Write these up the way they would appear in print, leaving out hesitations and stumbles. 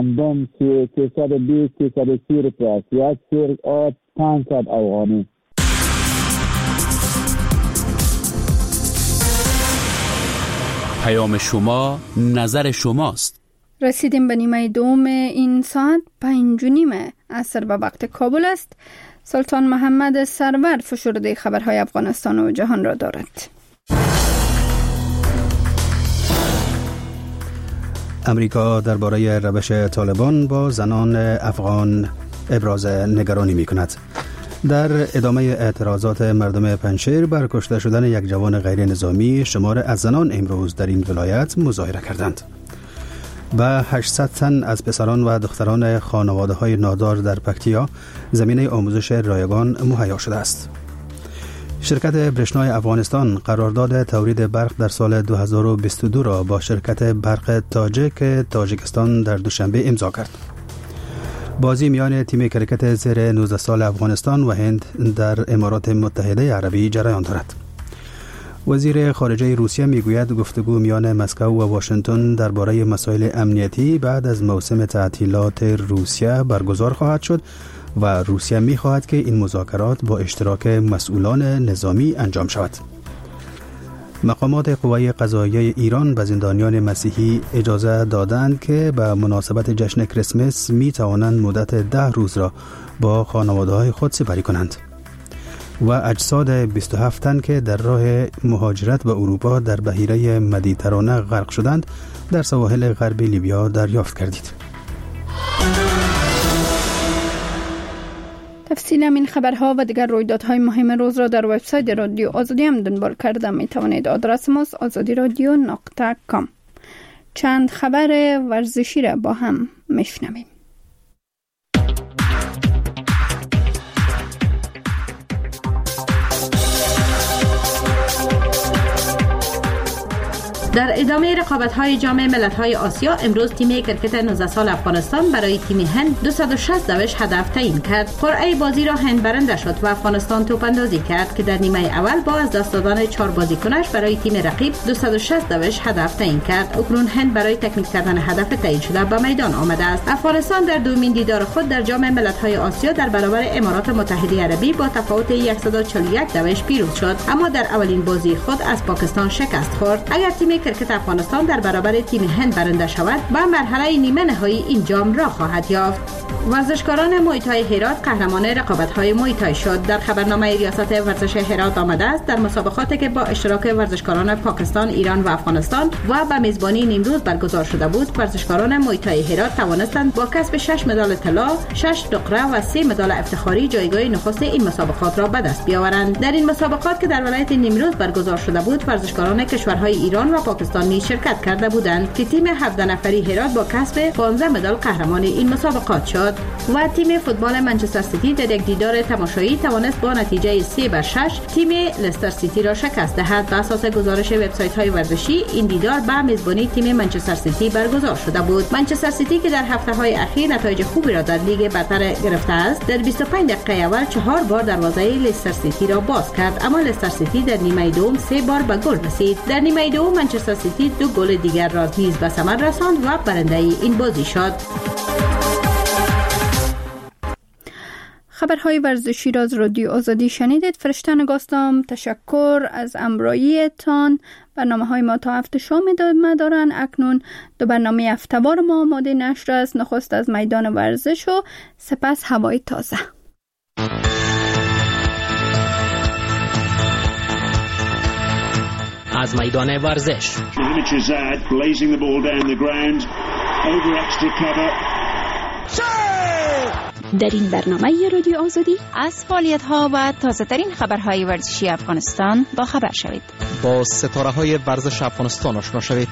گندم 320 330 روپیه است. یک سیر آب 500 افغانی. پیام شما نظر شماست. رسیدیم به نیمه دوم این ساعت 5:30 عصر به وقت کابل است. سلطان محمد سرور فشرده خبرهای افغانستان و جهان را دارد. امریکا درباره روش طالبان با زنان افغان ابراز نگرانی می کند. در ادامه اعتراضات مردم پنجشیر بر کشته شدن یک جوان غیر نظامی، شمار از زنان امروز در این ولایت مظاهره کردند. و 800 تن از پسران و دختران خانواده‌های نادار در پکتیا زمینه آموزش رایگان مهیا شده است. شرکت برشنای افغانستان قرارداد تولید برق در سال 2022 را با شرکت برق تاجیکستان در دوشنبه امضا کرد. بازی میان تیم کرکت زیر 19 سال افغانستان و هند در امارات متحده عربی جریان دارد. وزیر خارجه روسیه میگوید گفتگو میان مسکو و واشنگتن درباره مسائل امنیتی بعد از موسم تعطیلات روسیه برگزار خواهد شد و روسیه میخواهد که این مذاکرات با اشتراک مسئولان نظامی انجام شود. مقامات قوای قضاییه ایران به زندانیان مسیحی اجازه دادند که به مناسبت جشن کریسمس می توانند مدت 10 روز را با خانواده‌های خود سپری کنند. و اجساد 27 تن که در راه مهاجرت به اروپا در بحیره مدیترانه غرق شدند در سواحل غرب لیبیا دریافت کردید. تفصیل این خبرها و دیگر رویدادهای مهم روز را در وبسایت رادیو آزادی هم دنبال کرده می توانید. آدرس ماست azadiradio.com. چند خبر ورزشی را با هم میشنویم. در ادامه رقابت‌های جام ملت‌های آسیا امروز تیم کرکت 19 سال افغانستان برای تیم هند 260 دوش هدف تعیین کرد. قرعه بازی را هند برنده شد و افغانستان توپ‌اندازی کرد که در نیمه اول با از دست دادن 4 بازیکنش برای تیم رقیب 260 دوش هدف تعیین کرد. اکنون هند برای تکمیل کردن هدف تعیین شده به میدان آمده است. افغانستان در دومین دیدار خود در جام ملت‌های آسیا در برابر امارات متحده عربی با تفاوت 141 دوش پیروز شد، اما در اولین بازی خود از پاکستان شکست خورد. اگر تیم کرکت افغانستان در برابر تیم هند برنده شود به مرحله نیمه نهایی این جام را خواهد یافت. ورزشکاران موی تای هرات قهرمان رقابت‌های موی تای شد. در خبرنامه ریاست ورزش هرات آمده است در مسابقاتی که با اشتراک ورزشکاران پاکستان، ایران و افغانستان و به میزبانی نیمروز برگزار شده بود، ورزشکاران موی تای هرات توانستند با کسب 6 مدال طلا، 6 نقره و 3 مدال افتخاری جایگاه نخست این مسابقات را به دست بیاورند. در این مسابقات که در ولایت نیمروز برگزار شده بود، ورزشکاران کشورهای ایران و پاکستان نیز شرکت کرده بودند که تیم 17 نفری هرات با کسب 15 مدال قهرمان این مسابقات شد. و تیم فوتبال منچستر سیتی در یک دیدار تماشایی توانست با نتیجه 3-6 تیم لستر سیتی را شکست دهد. بر اساس گزارش وبسایت‌های ورزشی این دیدار به میزبانی تیم منچستر سیتی برگزار شده بود. منچستر سیتی که در هفته‌های اخیر نتایج خوبی را در لیگ برتر گرفته است، در 25 دقیقه اول 4 بار دروازه لستر سیتی را باز کرد، اما لستر سیتی در نیمه دوم 3 بار به گل رسید. در نیمه دوم منچستر سیتی 2 گل دیگر را نیز به ثمر رساند و برنده این بازی شد. خبرهای ورزشی را از رادیو آزادی شنیدید. فرشته نگاستم تشکر از امراییتان. برنامه‌های ما تا هفته شام ادامه دارند. اکنون 2 برنامه هفته‌وار ما آماده نشر است. نخست از میدان ورزش و سپس هوای تازه. از میدان ورزش در این برنامه رادیو آزادی از فعالیت‌ها و تازه‌ترین خبرهای ورزشی افغانستان با خبر شوید. با ستاره‌های ورزش افغانستان آشنا شوید.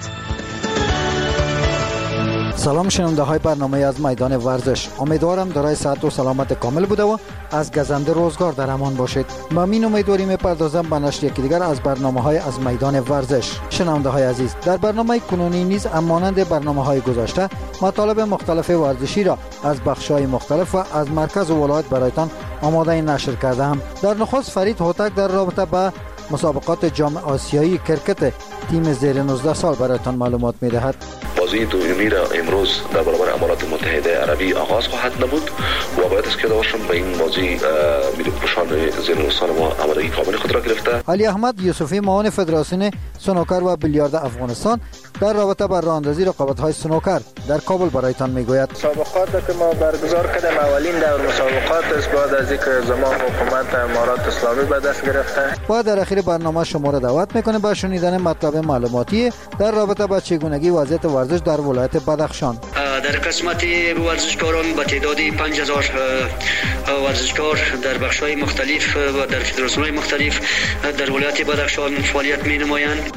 سلام شنونده های برنامه از میدان ورزش. امیدوارم دارای صحت و سلامت کامل بوده و از گزنده روزگار در امان باشید. با این امیدواری میپردازم به نشر یکی دیگر از برنامه های از میدان ورزش. شنونده های عزیز، در برنامه کنونی نیز مانند برنامه های گذشته مطالب مختلف ورزشی را از بخش های مختلف و از مرکز و ولایت برایتان آماده نشر کردم. در نخست فرید هوتک در رابطه با مسابقات جام آسیایی کرکت تیم زیر 19 سال برایتان معلومات میدهد. بازی دومی را امروز در برابر امارات متحده عربی آغاز خواهد نمود و باید است که داشتم به این بازی ملی پوشان زیر نوسان ما آمادگی کامل خود را گرفته. علی احمد یوسفی معاون فدراسیون سنوکر و بیلیارد افغانستان در رابطه با راهاندازی رقابت‌های سنوکر در کابل برایتان میگوید. مسابقات که ما برگزار کردیم اولین دور مسابقات است بعد از اینکه زمان حکومت امارات اسلامی به دست گرفته. و در اخیر برنامه شما را دعوت میکنیم به شنیدن مطلب معلوماتی در رابطه با چگونگی وضعیت ورزش در ولایت بدخشان. در قسمت ورزشکاران به تعداد 5000 ورزشکار در بخش‌های مختلف و در فدراسیون‌های مختلف در ولایت بدخشان فعالیت می‌نمایند.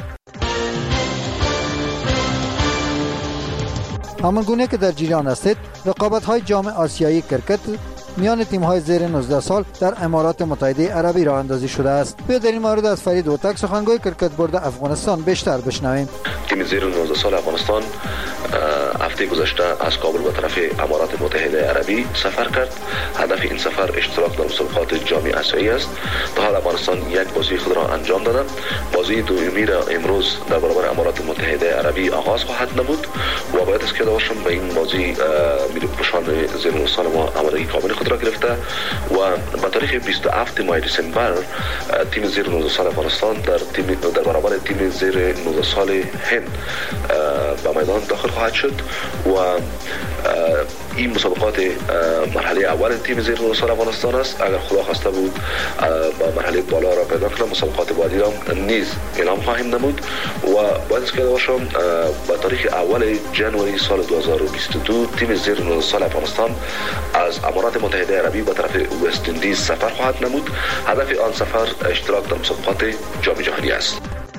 همانگونه که در جریان هستید، رقابت‌های جام آسیایی کرکت میان تیم‌های زیر 19 سال در امارات متحده عربی راه اندازی شده است. بیا در این مورد از فرید اوتک سخنگوی کرکت بورد افغانستان بیشتر بشنویم. تیم زیر 19 سال افغانستان هفته گذشته از کابل به طرف امارات متحده عربی سفر کرد. هدف این سفر اشتراک در مسابقات جام آسیایی است. تا حال افغانستان یک بازی خود را انجام داده. بازی دومی را امروز در برابر امارات متحده عربی آغاز خواهد نمود و باید است که داشتم به این بازی ملی پوشان زیر 19 سال ما آمادگی کامل خود را گرفته و با تاریخ 27 ماه دسامبر تیم زیر 19 سال افغانستان در برابر تیم زیر 19 سال هند به میدان داخل خواهد شد و این مسابقات مرحله اول تیم زیر 19 سال افغانستان است. اگر خدا خواسته بود با مرحله بالا را پیدا کنم مسابقات بعدی را نیز اعلام خواهیم نمود و باید است که باشم با تاریخ اول ژانویه سال 2022 تیم زیر 19 سال افغانستان از امارات متحده عربی به طرف وست اندیز سفر خواهد نمود. هدف آن سفر اشتراک در مسابقات جام جهانی است.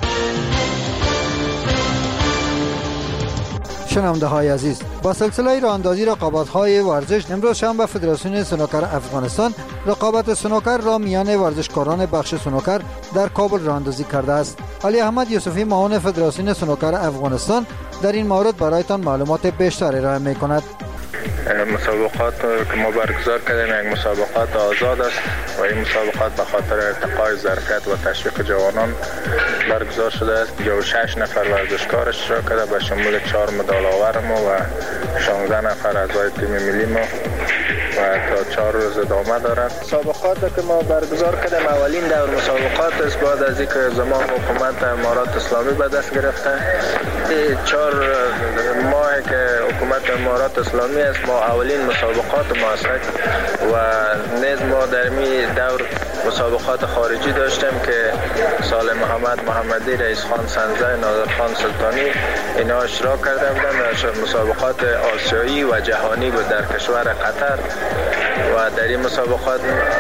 شنونده های عزیز، با سلسله راهاندازی رقابت‌های ورزش امروز شنبه فدراسیون سنوکر افغانستان رقابت سنوکر را میان ورزشکاران بخش سنوکر در کابل راهاندازی کرده است. علی احمد یوسفی معاون فدراسیون سنوکر افغانستان در این مورد برایتان معلومات بیشتر ارائه می‌کند. مسابقات که ما برگزار کردیم یک مسابقات آزاد است و این مسابقات به خاطر ارتقای ظرفیت و تشویق جوانان برگزار شده است. 6 نفر ورزشکار اشتراک کرده به شمول 4 مدال آور ما و 16 نفر اعضای تیم ملی ما و تا 4 روز ادامه دارد. مسابقات که ما برگزار کردیم اولین دور مسابقات است بعد از اینکه زمان حکومت امارات اسلامی به دست گرفته. 4 ماه که حکومت امارات اسلامی است ما اولین مسابقات ما است و نیز ما در می دور مسابقات خارجی داشتیم که سال محمدی، رئیس خان سنزه، نادر خان سلطانی اینا اشتراک کرده بودند در مسابقات آسیایی و جهانی بود در کشور قطر و در این مسابقات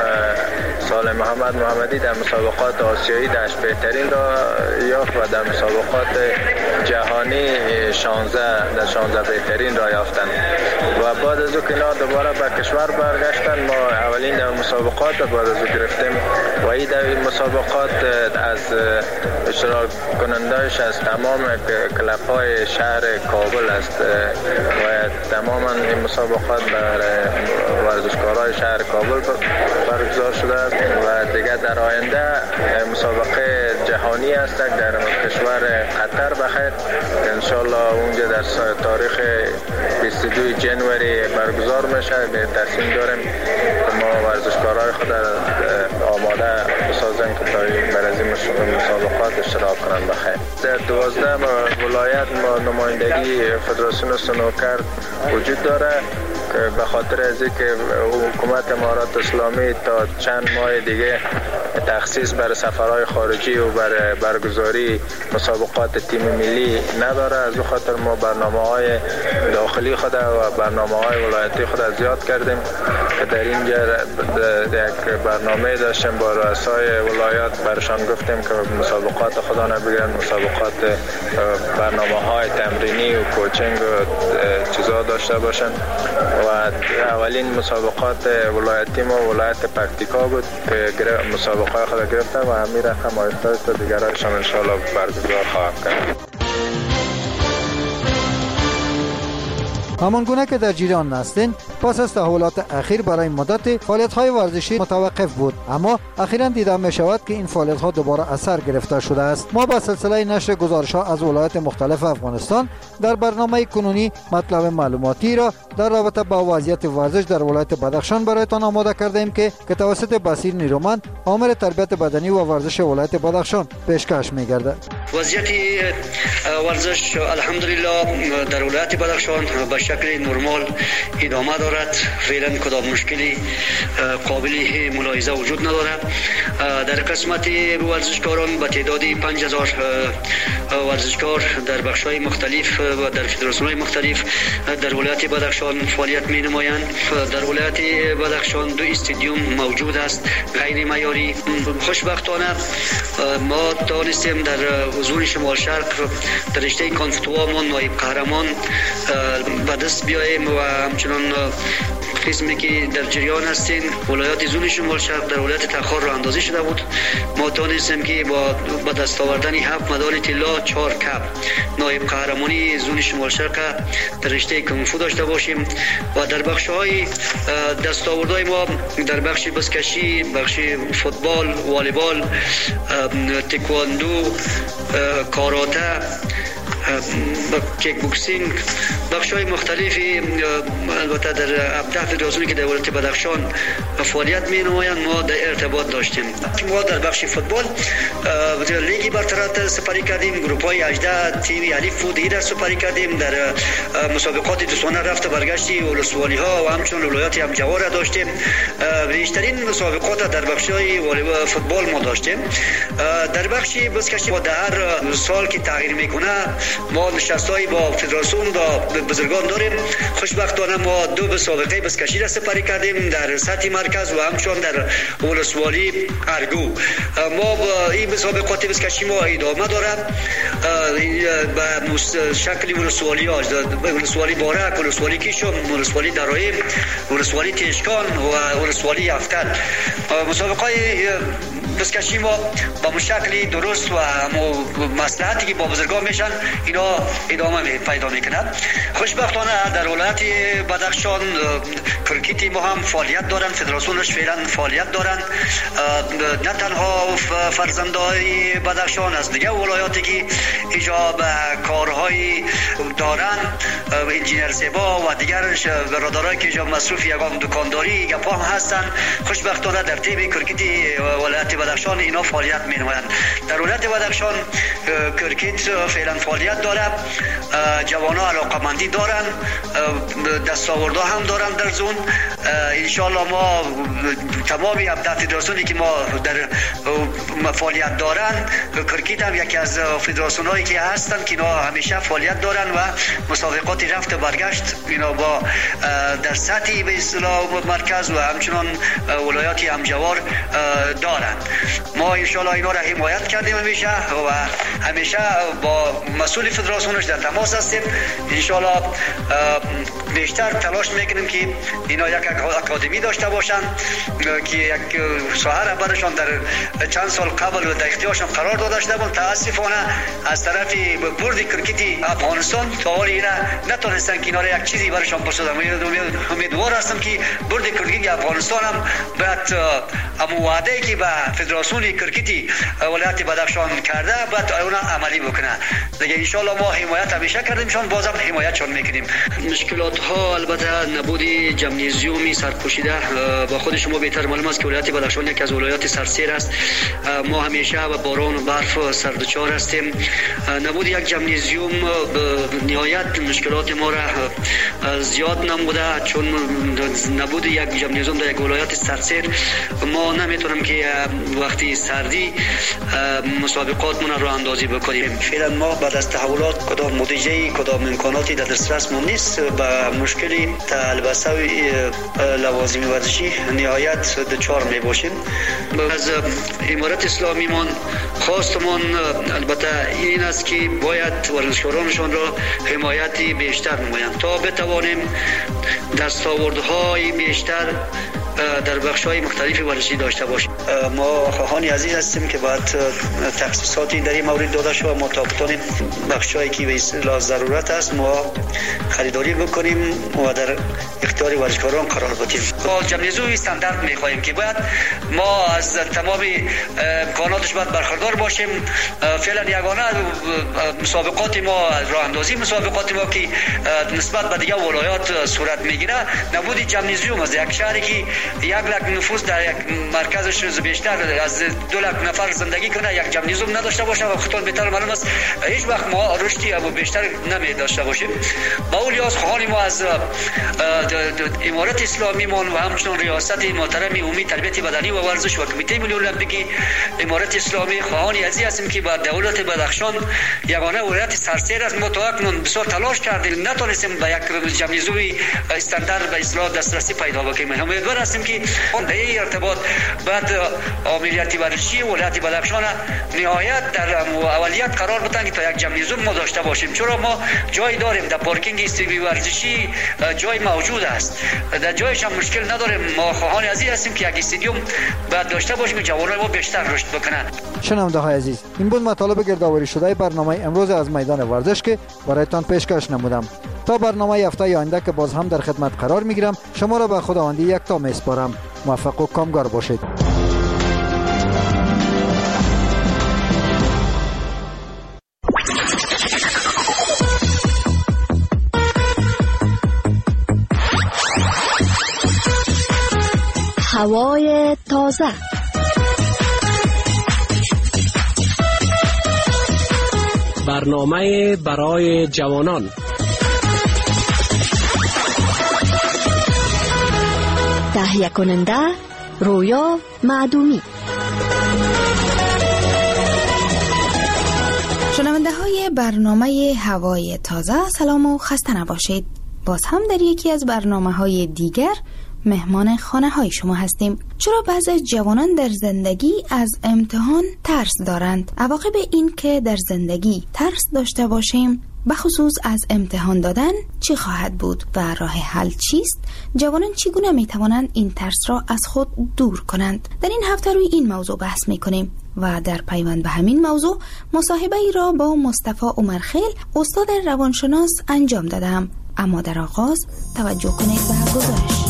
سال محمدی در مسابقات آسیایی داشت بهترین را یافت و در مسابقات جهانی 16 بهترین را یافتند و بعد از او که دوباره به کشور برگشتن ما اولین در مسابقات بعد از او گرفتیم و این در مسابقات از اشتراک کنندهش از تمام کلب‌های شهر کابل است و تماما این مسابقات بر ورزشکارای شهر کابل برگزار شده است و دیگر در آینده مسابقه جهانی است در کشور قطر بخیر انشالله اونجا در تاریخ 22 ژانویه برگزار میشه. تصمیم داریم که ما ورزشکارای خود آماده بسازیم که بر از این مسابقات اشتراک کنند بخیر. در 12 ولایت ما نمایندگی فدراسیون سنوکر وجود داره به خاطر از اینکه حکومت امارات اسلامی تا چند ماه دیگه تخصیص برای سفرهای خارجی و برای برگزاری مسابقات تیم ملی نداره. از اون خاطر ما برنامه‌های داخلی خود و برنامه‌های ولایتی خود زیاد کردیم که در اینجا یک برنامه داشتیم با رؤسای ولایات برشان گفتیم که مسابقات خدا نبگیرن مسابقات برنامه‌های تمرینی و کوچینگ و چیزا داشته باشن و اولین مسابقات ولایتی ما ولایت پکتیکا بود که مسابقه خود گرفته و همین رقم آیسته دیگرشان انشاءالله برگزار خواهد کرد. همان گونه که در جریان هستین، پس از تحولات اخیر برای مدت فعالیت‌های ورزشی متوقف بود، اما اخیراً دیده می‌شود که این فعالیت‌ها دوباره اثر گرفته شده است. ما با سلسله نشر گزارش‌ها از ولایات مختلف افغانستان در برنامه کنونی مطلب معلوماتی را در رابطه با وضعیت ورزش در ولایت بدخشان برایتان آماده کردیم که توسط بصیر نیرومند عامل تربیت بدنی و ورزش ولایت بدخشان پیشکش می‌گردد. وضعیت ورزش الحمدلله در ولایت بدخشان به شکل نرمال ادامه دارد. فعلا کدام مشکلی قابل ملاحظه وجود ندارد. در قسمت ورزشکاران به تعداد 5000 ورزشکار در بخش‌های مختلف و در فدراسیون‌های مختلف در ولایت بدخشان فعالیت می‌نمایند. در ولایت بدخشان 2 استادیوم موجود است غیر معیاری. خوشبختانه ما توانستیم در زون شمال شرق در رشته کانفتوا ما نایب قهرمان به دست بیاییم و همچنان قسمی که در جریان هستین ولایت زون شمال شرق در ولایت تخار را اندازی شده بود. ما توانستیم که با دست آوردن 7 مدال طلا 4 کپ نایب قهرمانی زون شمال شرق در رشته کونگفو داشته باشیم و در بخش‌های دستاوردهای ما در بخش بزکشی، بخش فوتبال، والیبال، تکواندو، کاراته، کیک بوکسینگ، بخش‌های مختلفی البته در 17 فدراسیونی که در ولایت بدخشان فعالیت می‌نمایند ما در ارتباط داشتیم. ما در بخش فوتبال لیگ برتر سپری کردیم، گروه‌های 18 تیم الف بود را سپری کردیم. در مسابقات دوستانه رفت برگشتی ولسوالی‌ها و همچنین ولایت همجوار را داشتیم. بیشترین مسابقات در بخش‌های والیبال فوتبال ما داشتیم. در بخش بزکشی با هر سال که تغییر می‌کنه ما نشست‌های با فدراسیون با بزرگان داریم. خوشبختانه ما 2 مسابقه بزکشی را سپری کردیم در سطح مرکز و همچنین در ولسوالی ارگو. ما با این مسابقات بزکشی ما ادامه دارد به شکل ولسوالی بارک، ولسوالی کیشم، ولسوالی درایم، ولسوالی تشکان و ولسوالی افتر. مسابقات بزکشی ما با مشکلی درست و مصلحتی که با بزرگان میشن اینا ادامه پیدا میکنه. خوشبختانه در ولایت بدخشان کرکیتی ما هم فعالیت دارن، فدراسیونش فعلا فعالیت دارن. نه تنها فرزندای بدخشان از دیگه ولایاتی که اینجا به کارهای دارن، انجینر زیبا و دیگر برادرایی که اینجا مصروف یگان دکانداری گپا هم هستن، خوشبختانه در تیم کرکیتی ولایت بدخشان اینا فعالیت می‌نمایند. در ولایت بدخشان کرکیت فعلا فعالیت داره. جوانان علاقمندی دارن، دستاوردها هم دارن در زون. ان شاء الله ما تمامی ابداع فدراسیونی که ما در فعالیت دارن، کرکیت هم یکی از فدراسیونایی که هستن که اینا همیشه فعالیت دارن و مسابقات رفت و برگشت اینا با در سطح به اصطلاح مرکز و همچنان ولایات همجوار دارن. ما ان شاء الله اینا را حمایت کردیم همیشه و همیشه با مسئول فدراسیونش در تماس هستیم. ان شاء الله بیشتر تلاش میکنیم که اینا یک اکادمی داشته باشن که یک ساحه برشان در چند سال قبل و در اختیارشان قرار داده شده بود. متاسفانه از طرف بورد کرکتی افغانستان تا حال اینا نتونستن که اینا را یک چیزی برشان بسازن. امیدوار هستم که بورد کرکتی افغانستان هم باید امو وعده که به فدراسیون کرکتی ولایت بدخشان کرده باید اون عملی بکنه. دیگه ان شاء الله ما حمایت همیشه کردیم، چون بازم حمایتشون میکنیم. مشکلات ها البته نبود جمنیزیومی سرپوشیده با خود شما بهتر معلوم است که ولایت بدخشان یک از ولایات سرسیر است. ما همیشه با باران و برف سردچار هستیم. نبود یک جمنیزیوم نهایت مشکلات ما را زیاد نموده، چون نبود یک جمنیزیوم در یک ولایت سرسیر ما نمیتونم که وقتی سردی مسابقاتمون رو اندازی بکنیم. فعلا ما بعد از تحولات کدام مدیجه کدام امکاناتی در دسترسمون نیست. با مشکلی البسه لوازم ورزشی نهایت دچار می باشیم. از امارت اسلامی من خواستمون البته این است که باید ورزشکارانشان را حمایتی بیشتر نمایند تا بتوانیم دستاوردهای بیشتر در بخش‌های مختلف ورزشی داشته باشیم. ما خواهان عزیز هستیم که باید تخصیصاتی در این مورد داده شود. ما تا بتونیم بخش‌هایی که به اصطلاح ضرورت است ما خریداری بکنیم و در اختیار ورزشکاران قرار بدیم. ما جمع‌ریزی استاندارد می‌خواهیم که باید ما از تمام امکاناتش باید برخوردار باشیم. فعلا یگانه مسابقات ما راه اندازی مسابقات ما که نسبت به دیگر ولایات صورت میگیره نبود جمع‌ریزی از یک شهری که 1 لک نفوس در یک مرکزش بیشتر از 2 لک نفر زندگی کنه یک جمع‌ریزی نداشته باشه و خودتون بهتر معلوم است هیچ وقت ما رشدی ابو بیشتر نمی داشته باشیم. با اولیاس خواهان ما از امارت اسلامی و همچنین ریاست محترم امید تربیت بدنی و ورزش و کمیته ملی المپیکی امارت اسلامی خواهان عزیز هستیم که با دولت بدخشان یگانه ولایت سرسیر است. ما تا اکنون بسیار تلاش کردیم نتونستیم به یک جمع‌ریزی استاندارد به اصلاح دسترسی پیدا بکنیم. امیدوار هستیم که در این ارتباط بعد عملیات ورزشی ولایت بدخشان نهایت در اولیت قرار بدن تا یک جمع‌ریزی ما داشته باشیم، چرا ما جای داریم در پارکینگ استادیوم ورزشی جای موجود است، در جایش هم مشکل نداریم. ما خواهان عزیز هستیم که یک استادیوم باید داشته باشیم جوانان ما بیشتر رشد بکنن. شنونده های عزیز، این بود مطالب گردآوری شده برنامه امروز از میدان ورزش که برایتان پیشکش نمودم. تا برنامه هفته آینده که باز هم در خدمت قرار میگیرم شما را به خداوندی یکتا میسپارم. موفق و کامگار باشید. هوای تازه، برنامه برای جوانان، تهیه کننده رویا معدومی. شنونده های برنامه هوای تازه، سلام و خسته نباشید. باز هم در یکی از برنامه های دیگر مهمان خانه های شما هستیم. چرا بعضی جوانان در زندگی از امتحان ترس دارند؟ عواقب این که در زندگی ترس داشته باشیم به خصوص از امتحان دادن چی خواهد بود و راه حل چیست؟ جوانان چگونه می توانند این ترس را از خود دور کنند؟ در این هفته روی این موضوع بحث می کنیم و در پیوند به همین موضوع مصاحبه ای را با مصطفی عمرخیل استاد روانشناس انجام دادم. اما در آغاز توجه کنید به گزارش.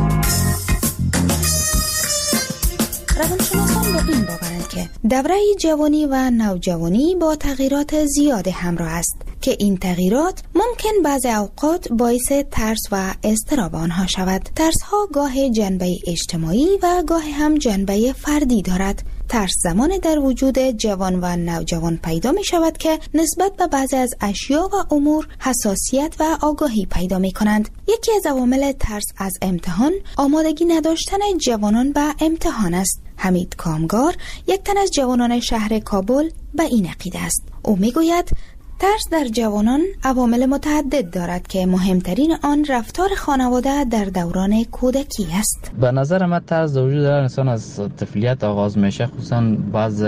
روانشناسان با این باورند که دوره جوانی و نوجوانی با تغییرات زیاد همراه است که این تغییرات ممکن بعضی اوقات باعث ترس و اضطراب آنها شود. ترس ها گاه جنبه اجتماعی و گاه هم جنبه فردی دارد. ترس زمان در وجود جوان و نوجوان پیدا می شود که نسبت به بعضی از اشیا و امور حساسیت و آگاهی پیدا می کنند. یکی از عوامل ترس از امتحان آمادگی نداشتن جوانان به امتحان است. حمید کامگار، یک تن از جوانان شهر کابل، به این عقیده است. او می گوید ترس در جوانان عوامل متعدد دارد که مهمترین آن رفتار خانواده در دوران کودکی است. به نظر من ترس در وجود هر انسان از طفولیت آغاز میشه. خصوصا بعض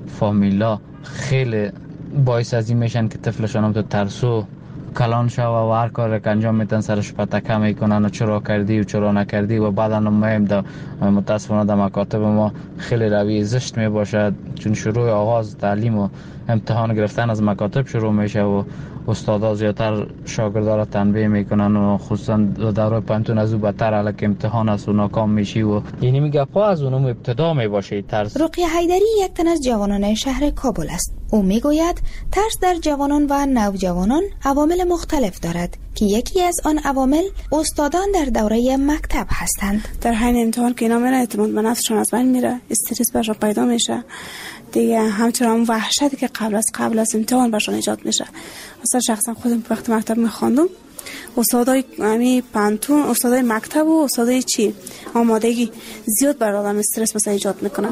فامیلا خیلی باعث از این میشن که طفلشان هم تو ترسو کلان شوه و هر کار که انجام میتن سرش پتکه میکنن و چرا کردی و چرا نکردی و بعدا مهم در متاسفانه در مکاتب ما خیلی روی زشت میباشد، چون شروع آغاز تعلیم و امتحان گرفتن از مکاتب شروع میشه و استادا زیادتر شاگردا را تنبیه میکنن و خصوصا دوره پانتون از او بدتر الک امتحان است و ناکام میشی و یعنی میگه پا از اونم ابتدا میباشه ترس. رقیه حیدری یک تن از جوانان شهر کابل است. او میگوید ترس در جوانان و نوجوانان عوامل مختلف دارد که یکی از آن عوامل استادان در دوره مکتب هستند. در حین امتحان که اینا میره اعتماد به نفسشون از بین میره، استرس برشون پیدا میشه دیگه، همچنین هم وحشتی که قبل از امتحان برشون ایجاد میشه. مثلا شخصا خودم وقتی مکتب میخواندم استادای پانتون، استادای مکتب و استادای آمادگی زیاد بر آدم استرس مثلا ایجاد میکنن.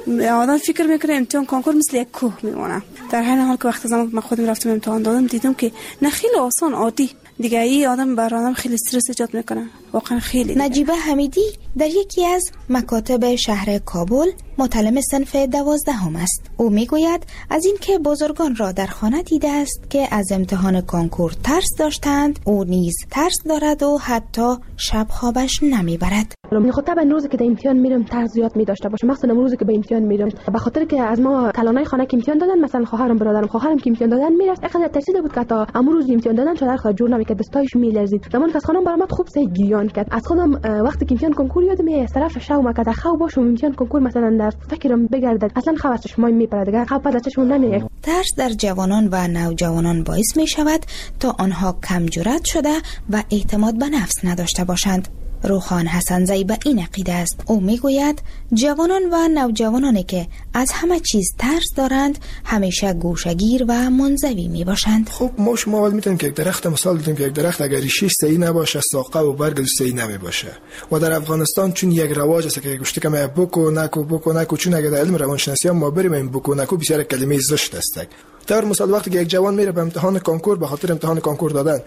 آدم فکر میکنه امتحان کنکور مثل یک کوه میمونه، در حین حال که وقتی زمان من خودم رفتم امتحان دادم دیدم که نه، خیلی آسان عادی دیگه. این آدم بر آدم خیلی استرس ایجاد میکنه واقعا خیلی. نجیبه حمیدی در یکی از مکاتب شهر کابل متعلم صنف 12 است. او میگوید از اینکه بزرگان را در خانه دیده است که از امتحان کنکور ترس داشتند، او نیز ترس دارد و حتی شب خوابش نمیبرد. خب طبعا روزی که در امتحان میرم ترس زیاد می داشته باشه، مخصوصا روزی که به امتحان میرم، به خاطر که از ما کلانای خانه که امتحان دادن، مثلا خواهرم برادرم خواهرم که امتحان دادن میرفت، اینقدر ترسیده بود که تا امروز امتحان دادن چادر خود جور نمیکرد، دستایش میلرزید. زمان که از خانم برآمد خوب سه گریان کرد. از خودم وقتی که امتحان کنکور یادم از طرف شوم که در خواب باشم امتحان کنکور مثلا در فکرم بگردد، اصلا خواب از چشمای میپره، خواب پس از چشمم نمیاد. ترس در جوانان و نوجوانان باعث می شود تا آنها کم جرأت شده و اعتماد به نفس نداشته باشند. روخان حسنزی به این عقیده است. او میگوید جوانان و نوجوانانی که از همه چیز ترس دارند همیشه گوشه‌گیر و منزوی می باشند. خب ما شما اول میتونیم که یک درخت مثال بزنیم که یک درخت اگر ریشش صحیح نباشه، ساقه و برگ صحیح نمی باشه. و در افغانستان چون یک رواج است که گوشت که ما بکو نکو چون اگر در علم روانشناسی ما بریم این بکو نکو بسیار کلمه زشت است. در مثال وقتی که یک جوان میره به امتحان کنکور به خاطر امتحان کنکور دادن،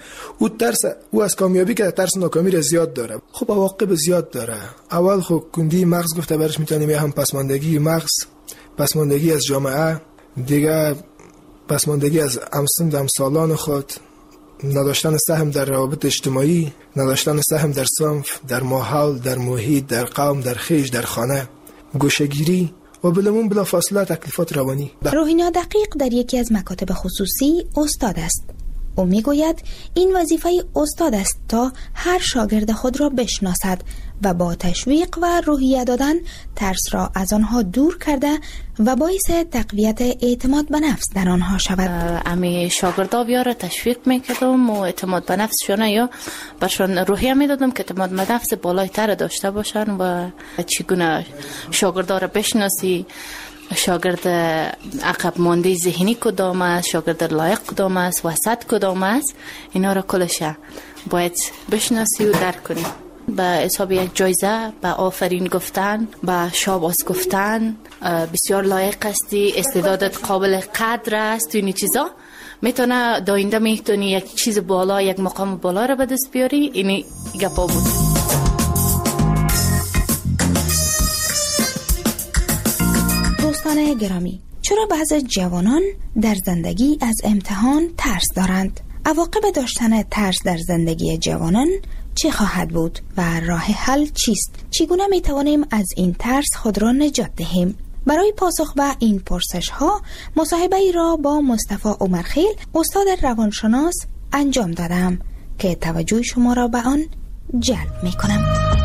او از کامیابی که ترس ناکامی را زیاد داره. خب عواقب زیاد داره. اول خب کندی مغز گفته برش میتونیم، هم پسماندگی مغز، پسماندگی از جامعه، دیگه پسماندگی از همسالان خود، نداشتن سهم در روابط اجتماعی، نداشتن سهم در صنف، در ماحول، در محیط، در قوم، در خیش، در خانه، گوشه‌گیری و بلا فاصله تکلیفات روانی. روحینا دقیق در یکی از مکاتب خصوصی استاد است. او میگوید این وظیفه استاد است تا هر شاگرد خود را بشناسد و با تشویق و روحیه دادن ترس را از آنها دور کرده و باعث تقویت اعتماد به نفس در آنها شود. امی شاگردا بیاره تشویق میکردم و اعتماد به نفسشون یا برشون روحیه میدادم که اعتماد به نفس بالایتر داشته باشن و چگونه شاگردا را بشناسی، شاگرد عقب مانده ذهنی کدام است، شاگرد لایق کدام است، وسط کدام است، اینا را کلش باید بشناسی و درک کنی. به حساب یک جایزه، به آفرین گفتن، به شاباس گفتن، بسیار لایق هستی، استعدادت قابل قدر است، این چیزا میتونه داینده میتونی یک چیز بالا، یک مقام بالا را به دست بیاری. این گپا بود. دوستان گرامی، چرا بعضی جوانان در زندگی از امتحان ترس دارند؟ عواقب داشتن ترس در زندگی جوانان چه خواهد بود و راه حل چیست؟ چگونه می توانیم از این ترس خود را نجات دهیم؟ برای پاسخ به این پرسش ها مصاحبه ای را با مصطفی عمرخیل، استاد روانشناس انجام دادم که توجه شما را به آن جلب می کنم.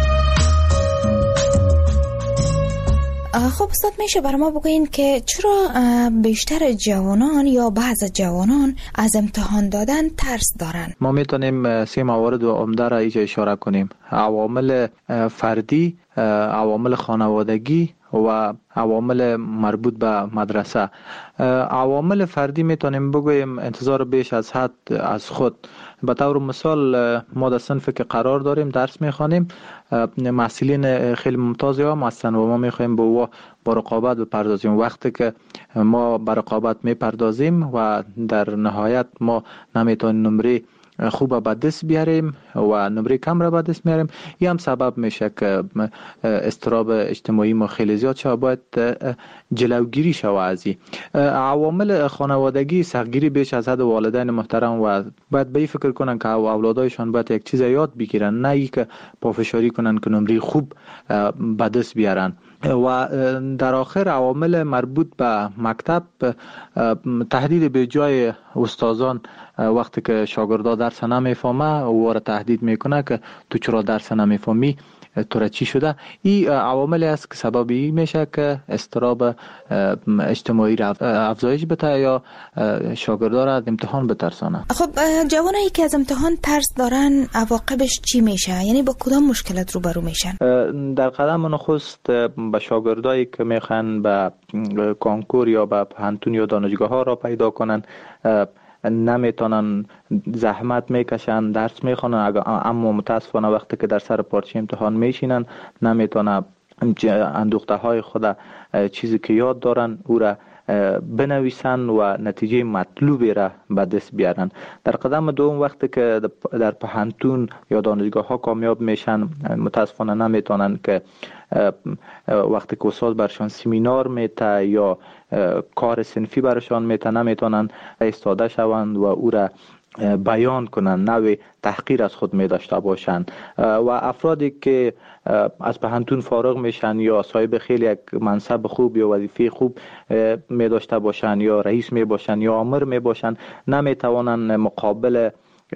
خب استاد، میشه برای ما بگوین که چرا بیشتر جوانان یا بعض جوانان از امتحان دادن ترس دارن؟ ما میتونیم سه موارد و عمده را اینجا اشاره کنیم: عوامل فردی، عوامل خانوادگی و عوامل مربوط به مدرسه. عوامل فردی میتونیم بگویم انتظار بیش از حد از خود. به طور مثال ما در صنفی که قرار داریم درس میخوانیم، محصلین خیلی ممتازی هم هستن و ما میخوایم با رقابت بپردازیم. وقتی که ما به رقابت میپردازیم و در نهایت ما نمیتونیم نمره خوب به دست بیاریم و نمره کم را به دست میاریم، این هم سبب میشه که اضطراب اجتماعی ما خیلی زیاد شود. باید جلوگیری شود از این عوامل خانوادگی. سختگیری بیش از حد والدین محترم و باید به این فکر کنن که اولادایشان باید یک چیز یاد بگیرن، نه ای که پافشاری کنن که نمره خوب به دست بیارن. و در آخر عوامل مربوط به مکتب، تهدید به جای استادان وقتی که شاگردا درس نمیفهمه او را تهدید میکنه که تو چرا درس نمیفهمی، تو را چی شده. این عواملی است که سبب این میشه که اضطراب اجتماعی را افزایش بده یا شاگردا را از امتحان بترسانه. خب جوانایی که از امتحان ترس دارن عواقبش چی میشه؟ یعنی با کدام مشکلات روبرو میشن؟ در قدم نخست به شاگردایی که میخوان به کنکور یا به پانتون یا دانشگاه ها را پیدا کنن، نمیتونن، زحمت میکشن، درس میخونن، اما متاسفانه وقتی که در سر پارچه امتحان میشینن نمیتونن اندوخته های خود چیزی که یاد دارن او را بنویسن و نتیجه مطلوبی را به دست بیارن. در قدم دوم وقتی که در پوهنتون یا دانشگاه ها کامیاب میشن، متاسفانه نمیتونن که وقتی که استاد برشان سمینار میته یا کار صنفی برشان میته نمیتونن ایستاده شوند و او را بیان کنن، نوع تحقیر از خود می داشته باشند. و افرادی که از پوهنتون فارغ میشن یا صاحب خیلی یک منصب خوب یا وظیفه خوب می داشته باشند یا رئیس می باشند یا آمر می باشند، نمی توانند مقابل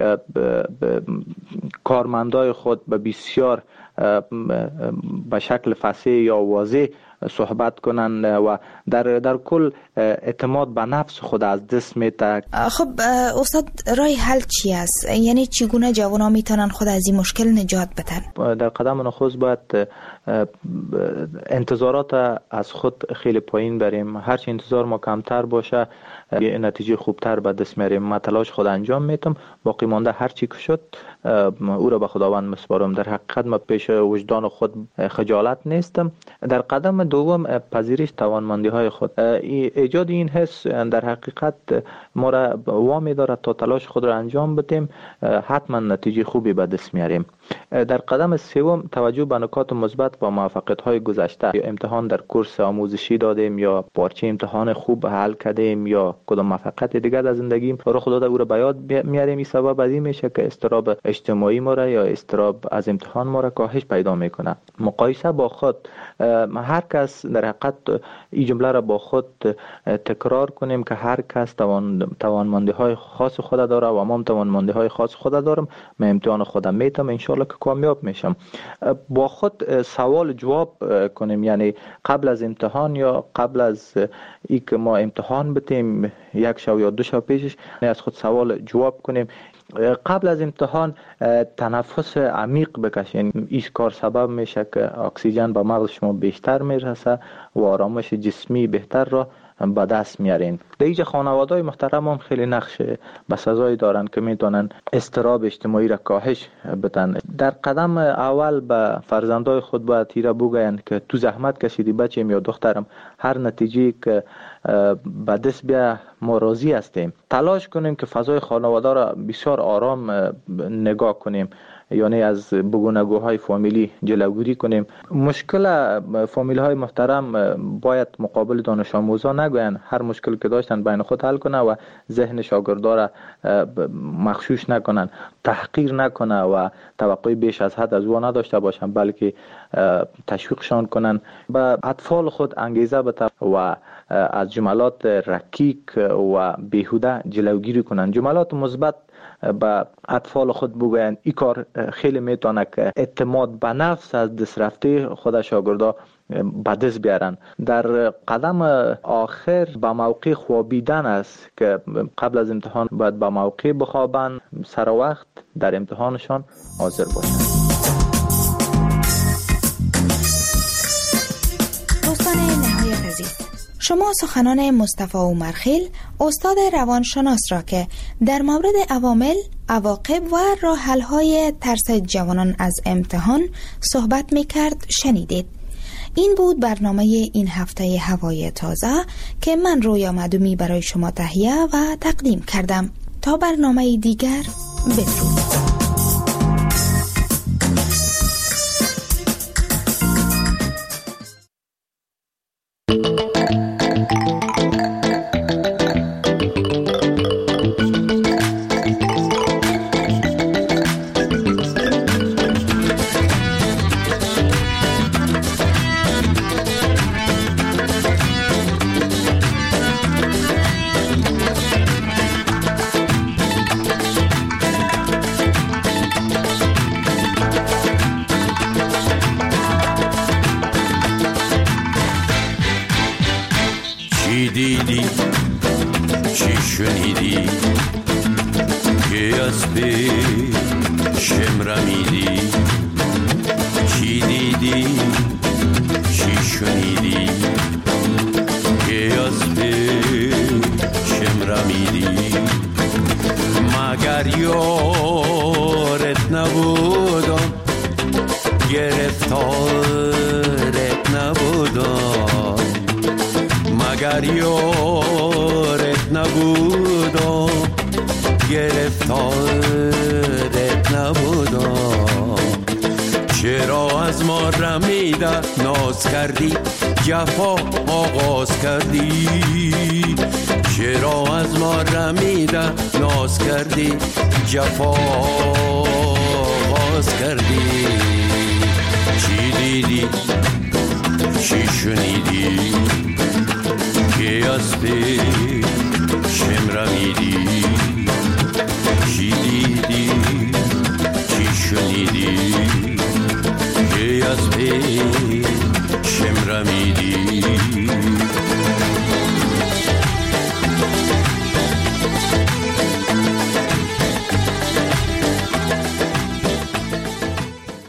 کارمندای خود به بسیار به شکل فصیح یا واضح صحبت کنند و در کل اعتماد به نفس خود از دست میده. خب استاد، راه حل چی است؟ یعنی چگونه جوانان میتونن خود از این مشکل نجات بدن؟ در قدم نخست باید انتظارات از خود خیلی پایین بریم. هرچی انتظار ما کمتر باشه نتیجه خوبتر به دست میاریم. من تلاش خود انجام میتم، باقی مانده هر چی که شد او را به خداوند مسپارم. در حقیقت ما پیش وجدان خود خجالت نیستم. در قدم دوم پذیرش توانمندی های خود. ایجاد این حس در حقیقت ما را وامی دارد تا تلاش خود را انجام بدیم، حتما نتیجه خوبی به دست میاریم. در قدم سوم توجه به نکات مثبت و موفقیت های گذشته. یا امتحان در کورس آموزشی دادیم یا پارچه امتحان خوب حل کردیم یا کدام موفقیت دیگر در زندگیم رخ داده، او را به یاد میاریم. این سبب از این میشه که اضطراب اجتماعی ما را یا اضطراب از امتحان ما را کاهش پیدا میکنه. مقایسه با خود، هر کس در حقیقت این جمله را با خود تکرار کنیم که هر کس توانمندی های خاص خود داره و ما هم توانمندی های خاص خود دارم. من امتحان خودم میتم، انشالله که کامیاب میشم. با خود سوال جواب کنیم، یعنی قبل از امتحان یا قبل از ای که ما امتحان بتیم یک شب یا دو شب پیشش از خود سوال جواب کنیم. قبل از امتحان تنفس عمیق بکشین. این کار سبب میشه که اکسیژن به مغز شما بیشتر میرسه و آرامش جسمی بهتر را به دست میارین. در اینجا خانواده‌های محترم هم خیلی نقش بسزایی دارن که میتونن اضطراب اجتماعی را کاهش بدن. در قدم اول به فرزندای خود باید تیره بگوین که تو زحمت کشیدی بچه‌م یا دخترم، هر نتیجه که به دست بیا ما راضی هستیم. تلاش کنیم که فضای خانواده را بسیار آرام نگاه کنیم، یعنی از بگونگوهای فامیلی جلوگیری کنیم. مشکل فامیلی های محترم باید مقابل دانش آموزان نگوین، هر مشکل که داشتن بین خود حل کنه و ذهن شاگردا را مغشوش نکنن، تحقیر نکنه و توقع بیش از حد از او نداشته باشن، بلکه تشویقشان کنن. به اطفال خود انگیزه بده و از جملات رکیک و بیهوده جلوگیری کنن. جملات مثبت به اطفال خود بگوین. این کار خیلی میتونه که اعتماد به نفس از دست رفته خود شاگردا به دست بیارن. در قدم آخر به موقع خوابیدن است که قبل از امتحان باید به موقع بخوابن، سر وقت در امتحانشان حاضر باشن. دوستان نهایی عزیز، شما سخنان مصطفی عمرخیل، استاد روانشناس را که در مورد عوامل، عواقب و راه حل‌های ترس جوانان از امتحان صحبت می‌کرد شنیدید. این بود برنامه این هفته هوای تازه که من رویا معدومی برای شما تهیه و تقدیم کردم. تا برنامه دیگر، بدرود. اگر یارت نبودم گرفتارت نبودم. چرا از ما رمیده ناز کردی جفا آغاز کردی؟ چرا از ما رمیده ناز کردی جفا آغاز کردی؟ چی دیدی چی شنیدی